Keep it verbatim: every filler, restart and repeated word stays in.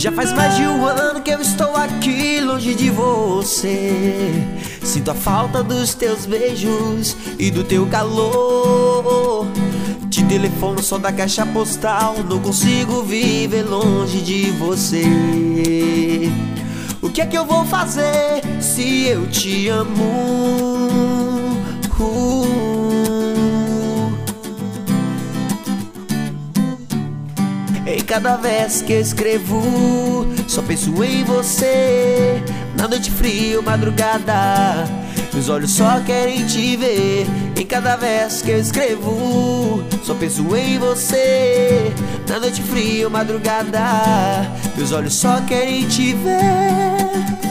Já faz mais de um ano que eu estou aqui longe de você. Sinto a falta dos teus beijos e do teu calor. Te telefono só da caixa postal, não consigo viver longe de você. O que é que eu vou fazer se eu te amo? Uh. Em cada vez que eu escrevo, só penso em você. Na noite fria ou madrugada, meus olhos só querem te ver. Em cada vez que eu escrevo, só penso em você. Na noite fria ou madrugada, meus olhos só querem te ver.